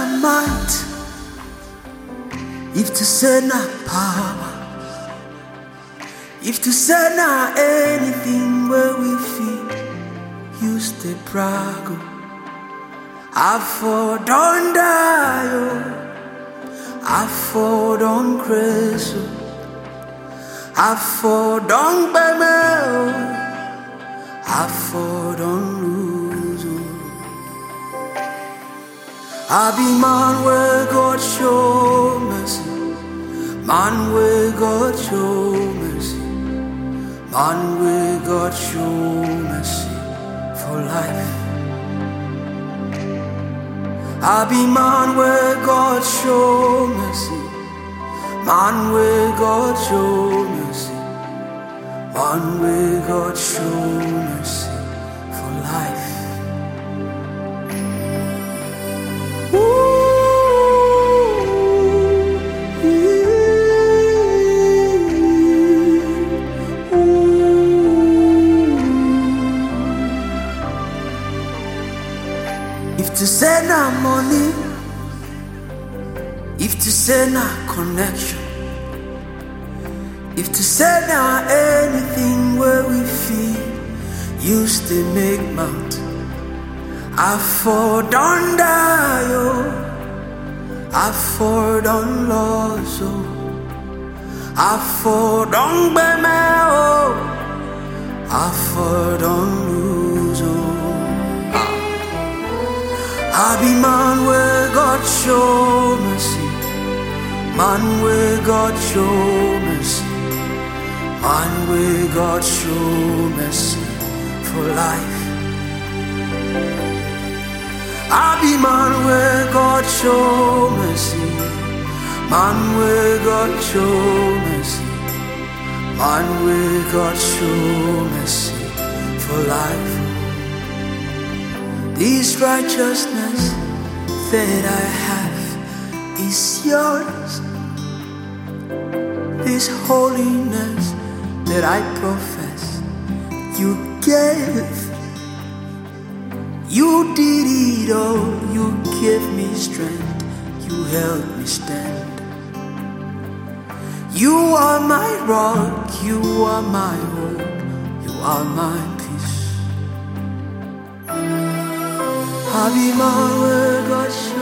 might, if to say na power, if to say na anything where we feel, use the brag. I for don't die, I for don't crazy, I for don't be me, I for don't lose. I be man where God show mercy, man where God show mercy, man where God show mercy for life. I be man where God show mercy, man where God show mercy, man where God show mercy for life. If to say na money, if to say na connection, if to say na anything where we feel, used to make mount. I for don't die, I for don't lose, I for don't be me, I for don't lose. I be man where God show mercy, man where God show mercy, man where God show mercy for life. I be man where God show mercy, man where God show mercy, man where God show mercy for life. This righteousness that I have is yours. This holiness that I profess, you gave. You did it all, you gave me strength, you helped me stand. You are my rock, you are my hope, you are my peace. I be man where God